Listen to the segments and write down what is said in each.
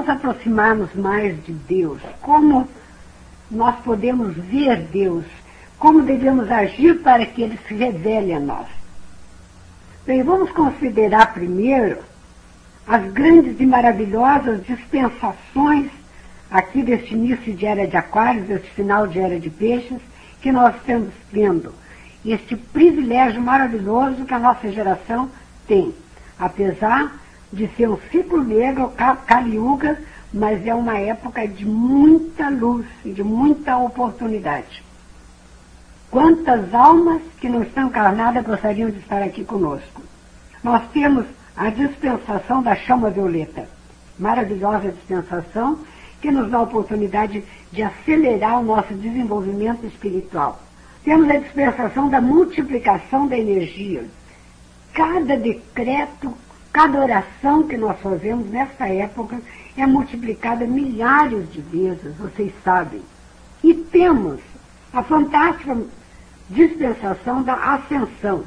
nos aproximarmos mais de Deus, como nós podemos ver Deus, como devemos agir para que Ele se revele a nós. Bem, vamos considerar primeiro as grandes e maravilhosas dispensações aqui deste início de era de Aquários, deste final de era de Peixes, que nós estamos vendo. Este privilégio maravilhoso que a nossa geração tem, apesar de ser um ciclo negro, Kali Yuga, mas é uma época de muita luz e de muita oportunidade. Quantas almas que não estão encarnadas gostariam de estar aqui conosco? Nós temos a dispensação da chama violeta, maravilhosa dispensação, que nos dá a oportunidade de acelerar o nosso desenvolvimento espiritual. Temos a dispensação da multiplicação da energia. Cada decreto, cada oração que nós fazemos nessa época é multiplicada milhares de vezes, vocês sabem. E temos a fantástica dispensação da ascensão.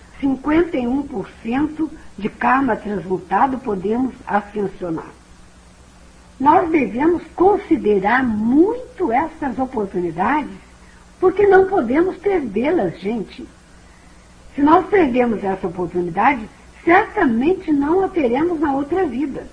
51% de karma transmutado podemos ascensionar. Nós devemos considerar muito essas oportunidades, porque não podemos perdê-las, gente. Se nós perdemos essa oportunidade, certamente não a teremos na outra vida.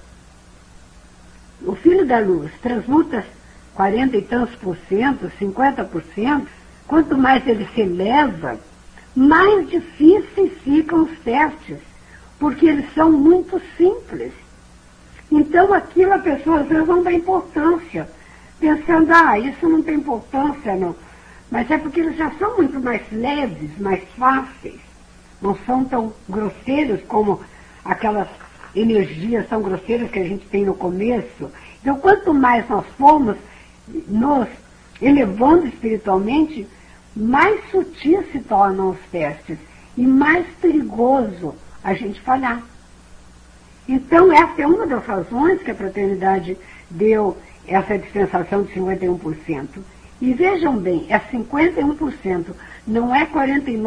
O filho da luz transmuta 40 e tantos por cento, 50%, quanto mais ele se eleva, mais difíceis ficam os testes, porque eles são muito simples. Então aquilo a pessoa às vezes não dá importância, pensando, isso não tem importância não. Mas é porque eles já são muito mais leves, mais fáceis, não são tão grosseiros como aquelas energias tão grosseiras que a gente tem no começo. Então quanto mais nós formos nos elevando espiritualmente, mais sutis se tornam os testes e mais perigoso a gente falhar. Então essa é uma das razões que a fraternidade deu essa dispensação de 51%. E vejam bem, é 51%, não é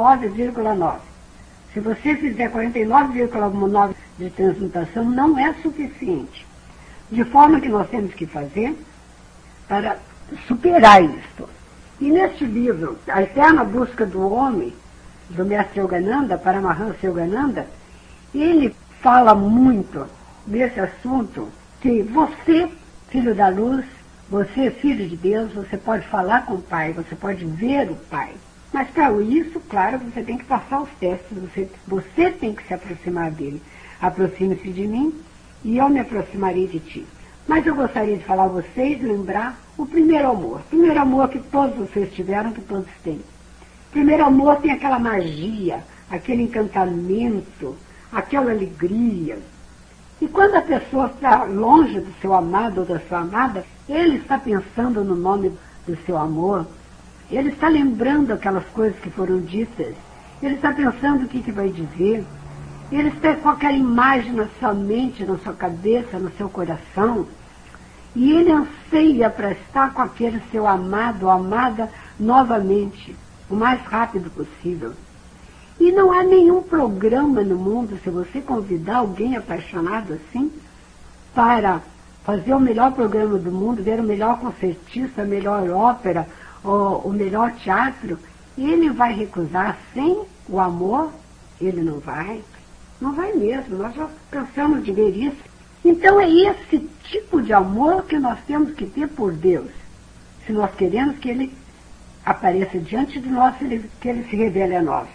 49,9%. Se você fizer 49,9% de transmutação, não é suficiente. De forma que nós temos que fazer para superar isso. E neste livro, A Eterna Busca do Homem, do mestre Yogananda, Paramahansa Yogananda, ele fala muito desse assunto, que você, filho da luz, você, filho de Deus, você pode falar com o Pai, você pode ver o Pai. Mas para isso, claro, você tem que passar os testes, você tem que se aproximar dele. Aproxime-se de mim e eu me aproximarei de ti. Mas eu gostaria de falar a vocês, lembrar o primeiro amor. O primeiro amor que todos vocês tiveram, que todos têm. O primeiro amor tem aquela magia, aquele encantamento, aquela alegria. E quando a pessoa está longe do seu amado ou da sua amada, ele está pensando no nome do seu amor, ele está lembrando aquelas coisas que foram ditas, ele está pensando o que vai dizer, ele está com aquela imagem na sua mente, na sua cabeça, no seu coração, e ele anseia para estar com aquele seu amado ou amada novamente, o mais rápido possível. E não há nenhum programa no mundo, se você convidar alguém apaixonado assim, para fazer o melhor programa do mundo, ver o melhor concertista, a melhor ópera, o melhor teatro, ele vai recusar sem o amor? Ele não vai. Não vai mesmo, nós já cansamos de ver isso. Então é esse tipo de amor que nós temos que ter por Deus. Se nós queremos que Ele apareça diante de nós, que Ele se revele a nós.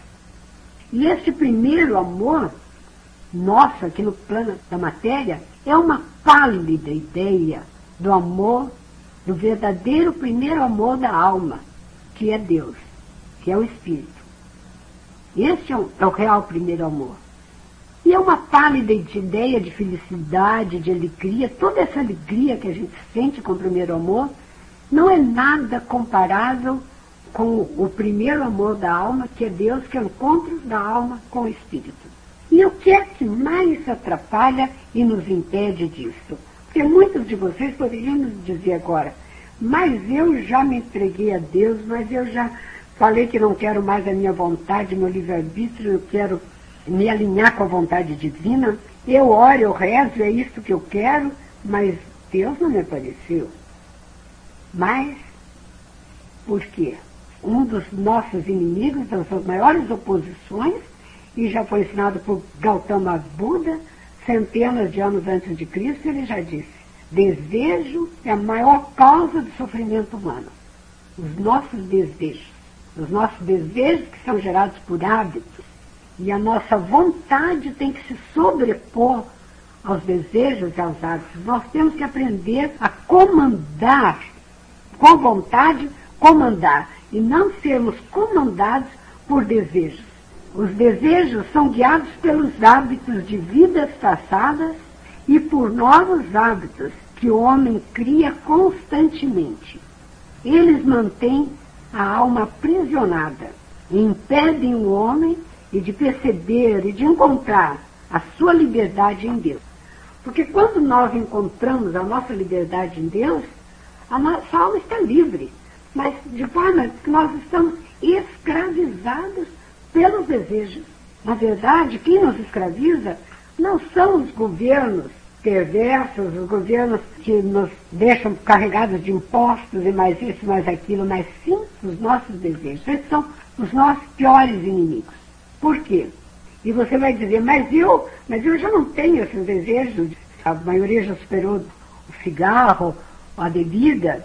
E esse primeiro amor nosso aqui no plano da matéria é uma pálida ideia do amor, do verdadeiro primeiro amor da alma, que é Deus, que é o Espírito. Esse é o real primeiro amor. E é uma pálida ideia de felicidade, de alegria. Toda essa alegria que a gente sente com o primeiro amor não é nada comparável com o primeiro amor da alma, que é Deus, que é o encontro da alma com o Espírito. E o que é que mais atrapalha e nos impede disso? Porque muitos de vocês poderiam nos dizer agora, mas eu já me entreguei a Deus, mas eu já falei que não quero mais a minha vontade, meu livre-arbítrio, eu quero me alinhar com a vontade divina, eu oro, eu rezo, é isso que eu quero, mas Deus não me apareceu. Mas, por quê? Um dos nossos inimigos, das suas maiores oposições, e já foi ensinado por Gautama Buda, centenas de anos antes de Cristo, ele já disse: desejo é a maior causa do sofrimento humano. Os nossos desejos que são gerados por hábitos, e a nossa vontade tem que se sobrepor aos desejos e aos hábitos. Nós temos que aprender a comandar, com vontade, comandar, e não sermos comandados por desejos. Os desejos são guiados pelos hábitos de vidas passadas e por novos hábitos que o homem cria constantemente. Eles mantêm a alma aprisionada e impedem o homem de perceber e de encontrar a sua liberdade em Deus. Porque quando nós encontramos a nossa liberdade em Deus, a nossa alma está livre, mas de forma que nós estamos escravizados pelos desejos. Na verdade, quem nos escraviza não são os governos perversos, os governos que nos deixam carregados de impostos e mais isso, mais aquilo, mas sim os nossos desejos. Esses são os nossos piores inimigos. Por quê? E você vai dizer, mas eu já não tenho esses desejos. A maioria já superou o cigarro, a bebida,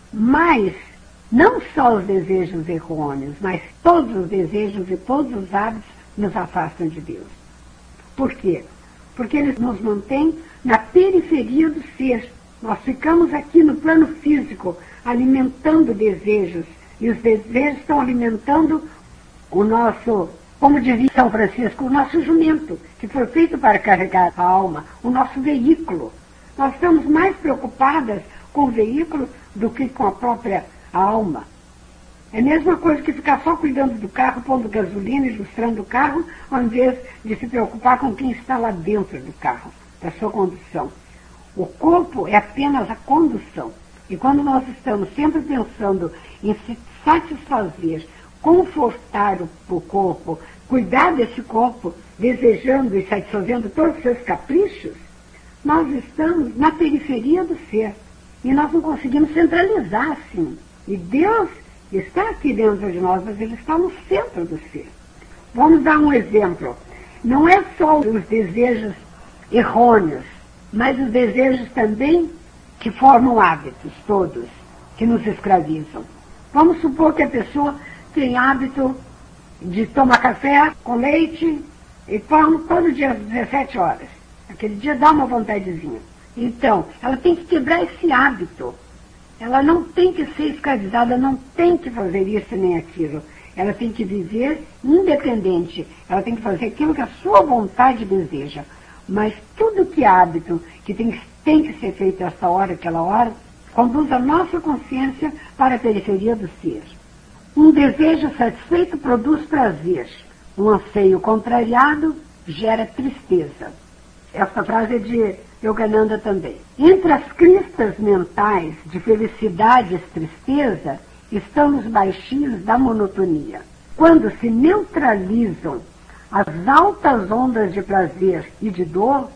mas não só os desejos errôneos, mas todos os desejos e todos os hábitos nos afastam de Deus. Por quê? Porque eles nos mantêm na periferia do ser. Nós ficamos aqui no plano físico, alimentando desejos, e os desejos estão alimentando o nosso, como dizia São Francisco, o nosso jumento, que foi feito para carregar a alma, o nosso veículo. Nós estamos mais preocupadas com o veículo do que com a própria alma. É a mesma coisa que ficar só cuidando do carro, pondo gasolina, ilustrando o carro, ao invés de se preocupar com quem está lá dentro do carro, da sua condução. O corpo é apenas a condução. E quando nós estamos sempre pensando em se satisfazer, confortar o corpo, cuidar desse corpo, desejando e satisfazendo todos os seus caprichos, nós estamos na periferia do ser. E nós não conseguimos centralizar assim. E Deus está aqui dentro de nós, mas Ele está no centro do ser. Vamos dar um exemplo. Não é só os desejos errôneos, mas os desejos também que formam hábitos todos, que nos escravizam. Vamos supor que a pessoa tem hábito de tomar café com leite e pão todo dia às 17 horas. Aquele dia dá uma vontadezinha. Então, ela tem que quebrar esse hábito. Ela não tem que ser escravizada, não tem que fazer isso nem aquilo. Ela tem que viver independente. Ela tem que fazer aquilo que a sua vontade deseja. Mas tudo que é hábito, que tem que ser feito essa hora, aquela hora, conduz a nossa consciência para a periferia do ser. Um desejo satisfeito produz prazer. Um anseio contrariado gera tristeza. Essa frase é de Yogananda também. Entre as cristas mentais de felicidade e tristeza estão os baixinhos da monotonia. Quando se neutralizam as altas ondas de prazer e de dor,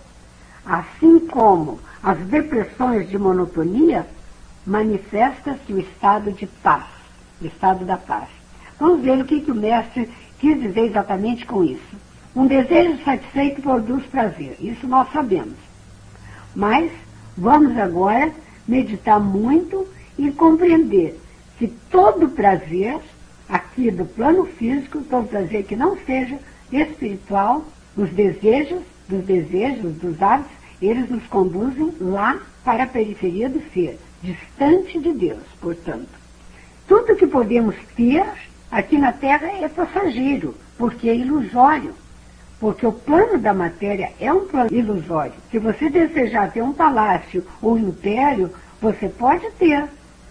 assim como as depressões de monotonia, manifesta-se o estado de paz, o estado da paz. Vamos ver o que o mestre quis dizer exatamente com isso. Um desejo satisfeito produz prazer, isso nós sabemos. Mas vamos agora meditar muito e compreender que todo prazer, aqui do plano físico, todo prazer que não seja espiritual, os desejos, dos hábitos, eles nos conduzem lá para a periferia do ser, distante de Deus, portanto. Tudo que podemos ter aqui na Terra é passageiro, porque é ilusório. Porque o plano da matéria é um plano ilusório. Se você desejar ter um palácio ou um império, você pode ter.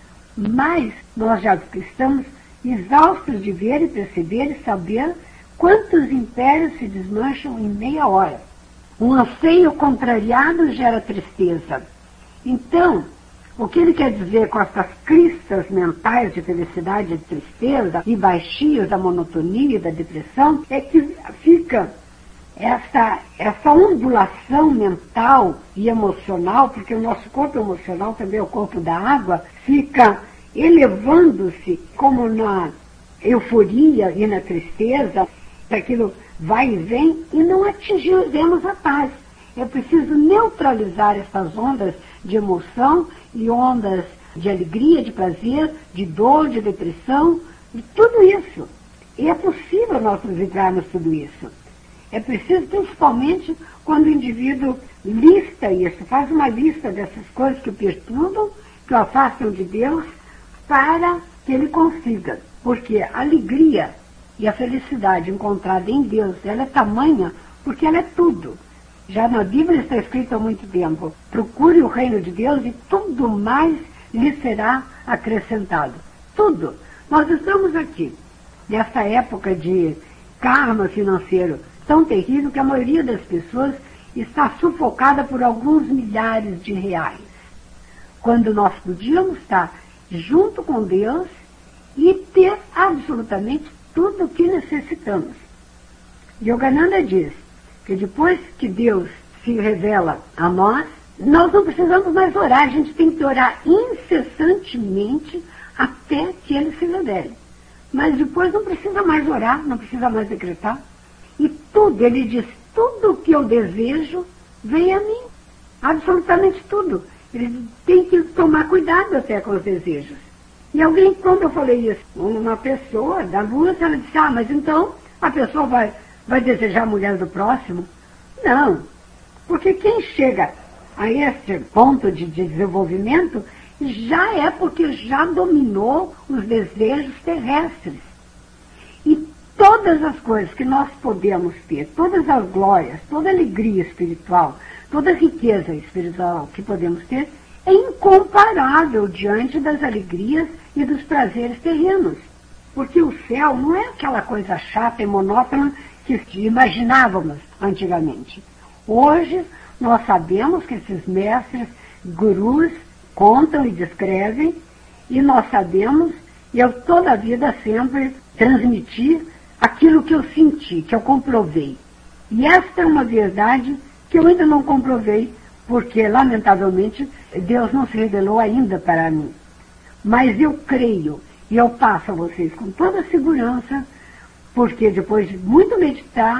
Mas nós já estamos exaustos de ver e perceber e saber quantos impérios se desmancham em meia hora. Um anseio contrariado gera tristeza. Então, o que ele quer dizer com essas cristas mentais de felicidade e de tristeza e baixios da monotonia e da depressão é que fica essa ondulação mental e emocional, porque o nosso corpo emocional também é o corpo da água, fica elevando-se como na euforia e na tristeza, aquilo vai e vem e não atingiremos a paz. É preciso neutralizar essas ondas de emoção e ondas de alegria, de prazer, de dor, de depressão, de tudo isso. E é possível nós livrarmos tudo isso. É preciso, principalmente, quando o indivíduo lista isso, faz uma lista dessas coisas que o perturbam, que o afastam de Deus, para que ele consiga. Porque a alegria e a felicidade encontrada em Deus, ela é tamanha porque ela é tudo. Já na Bíblia está escrito há muito tempo, procure o reino de Deus e tudo mais lhe será acrescentado. Tudo. Nós estamos aqui, nessa época de karma financeiro tão terrível que a maioria das pessoas está sufocada por alguns milhares de reais. Quando nós podíamos estar junto com Deus e ter absolutamente tudo o que necessitamos. Yogananda diz que depois que Deus se revela a nós não precisamos mais orar, a gente tem que orar incessantemente até que ele se revele. Mas depois não precisa mais orar, não precisa mais decretar. E tudo, ele diz, tudo o que eu desejo vem a mim. Absolutamente tudo. Ele tem que tomar cuidado até com os desejos. E alguém, quando eu falei isso, uma pessoa da luz, ela disse, mas então a pessoa vai desejar a mulher do próximo? Não. Porque quem chega a este ponto de desenvolvimento já é porque já dominou os desejos terrestres. E todas as coisas que nós podemos ter, todas as glórias, toda a alegria espiritual, toda a riqueza espiritual que podemos ter, é incomparável diante das alegrias e dos prazeres terrenos. Porque o céu não é aquela coisa chata e monótona que imaginávamos antigamente. Hoje, nós sabemos que esses mestres, gurus, contam e descrevem, e nós sabemos, e eu toda a vida sempre transmiti aquilo que eu senti, que eu comprovei. E esta é uma verdade que eu ainda não comprovei, porque, lamentavelmente, Deus não se revelou ainda para mim. Mas eu creio, e eu passo a vocês com toda a segurança, porque depois de muito meditar,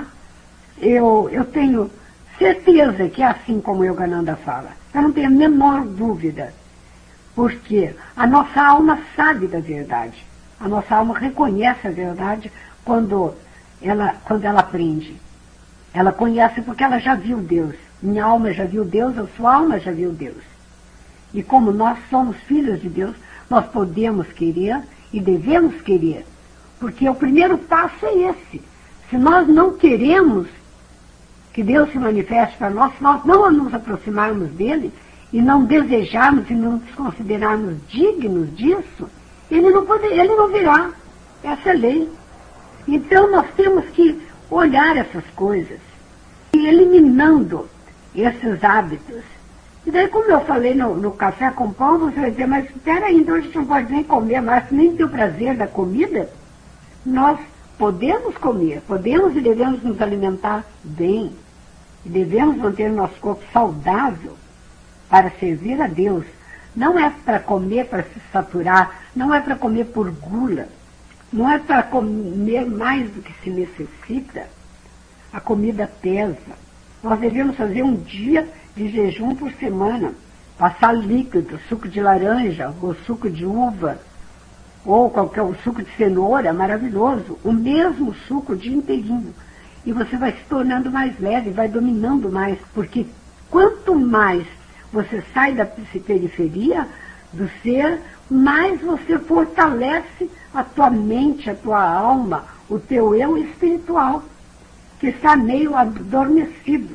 eu tenho certeza que é assim como Yogananda fala. Eu não tenho a menor dúvida. Porque a nossa alma sabe da verdade. A nossa alma reconhece a verdade quando ela aprende. Ela conhece porque ela já viu Deus. Minha alma já viu Deus, a sua alma já viu Deus. E como nós somos filhos de Deus, nós podemos querer e devemos querer. Porque o primeiro passo é esse. Se nós não queremos que Deus se manifeste para nós, se nós não nos aproximarmos dele e não desejarmos e não nos considerarmos dignos disso, ele não virá. Essa é a lei. Então nós temos que olhar essas coisas e eliminando esses hábitos. E daí, como eu falei no café com pão, você vai dizer, mas espera aí, então a gente não pode nem comer mais, nem ter o prazer da comida. Nós podemos comer, podemos e devemos nos alimentar bem. E devemos manter o nosso corpo saudável para servir a Deus. Não é para comer para se saturar, não é para comer por gula, não é para comer mais do que se necessita. A comida pesa. Nós devemos fazer um dia de jejum por semana, passar líquido, suco de laranja, ou suco de uva, ou qualquer suco de cenoura, maravilhoso, o mesmo suco o dia inteirinho. E você vai se tornando mais leve, vai dominando mais, porque quanto mais você sai da periferia do ser, mais você fortalece a tua mente, a tua alma, o teu eu espiritual, que está meio adormecido.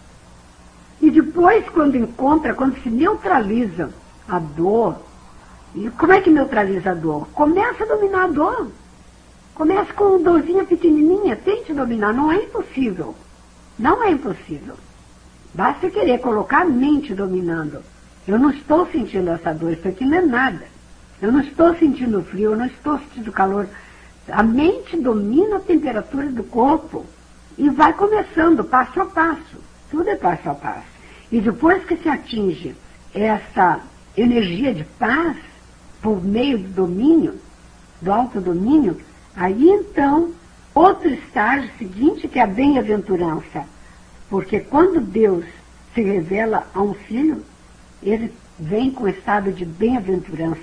E depois, quando se neutraliza a dor, e como é que neutraliza a dor? Começa a dominar a dor. Começa com uma dorzinha pequenininha, tente dominar, não é impossível. Não é impossível. Basta querer colocar a mente dominando. Eu não estou sentindo essa dor, isso aqui não é nada. Eu não estou sentindo frio, eu não estou sentindo calor. A mente domina a temperatura do corpo. E vai começando passo a passo. Tudo é passo a passo. E depois que se atinge essa energia de paz, por meio do domínio, do autodomínio, aí então, outro estágio seguinte, que é a bem-aventurança. Porque quando Deus se revela a um filho, ele vem com o estado de bem-aventurança,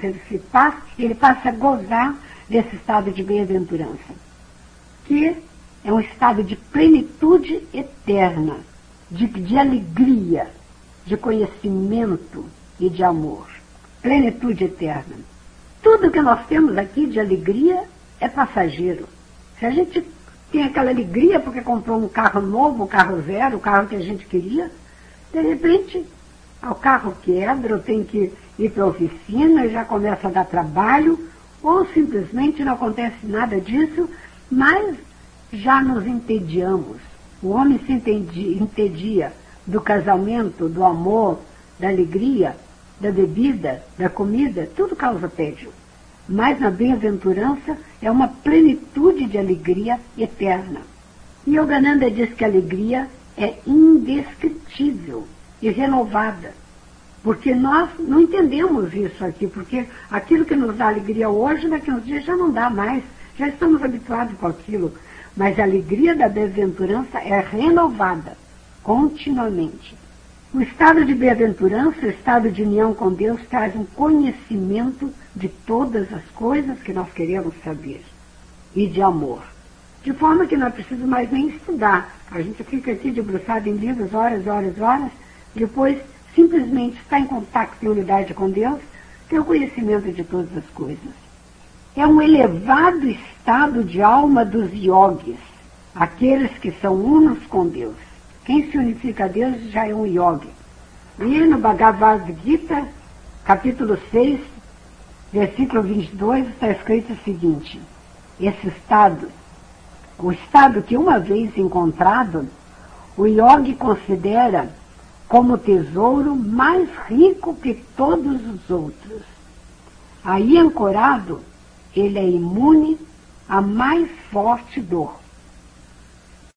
ele passa a gozar desse estado de bem-aventurança, que é um estado de plenitude eterna, de alegria, de conhecimento e de amor. Plenitude eterna. Tudo que nós temos aqui de alegria é passageiro. Se a gente tem aquela alegria porque comprou um carro novo, um carro zero, o carro que a gente queria, de repente o carro quebra, ou tem que ir para a oficina e já começa a dar trabalho, ou simplesmente não acontece nada disso, mas já nos entediamos. O homem se entedia do casamento, do amor, da alegria, da bebida, da comida, tudo causa tédio. Mas na bem-aventurança é uma plenitude de alegria eterna. E Yogananda diz que a alegria é indescritível e renovada. Porque nós não entendemos isso aqui, porque aquilo que nos dá alegria hoje, daqui a uns dias já não dá mais, já estamos habituados com aquilo. Mas a alegria da bem-aventurança é renovada continuamente. O estado de bem-aventurança, o estado de união com Deus, traz um conhecimento de todas as coisas que nós queremos saber e de amor. De forma que não é preciso mais nem estudar. A gente fica aqui debruçado em livros horas, horas, horas, depois simplesmente está em contato e unidade com Deus, tem o conhecimento de todas as coisas. É um elevado estado de alma dos yogis, aqueles que são unos com Deus. Quem se unifica a Deus já é um yogi. E no Bhagavad Gita, capítulo 6, versículo 22, está escrito o seguinte: esse estado, o estado que uma vez encontrado, o yogi considera como tesouro mais rico que todos os outros. Aí ancorado, ele é imune à mais forte dor.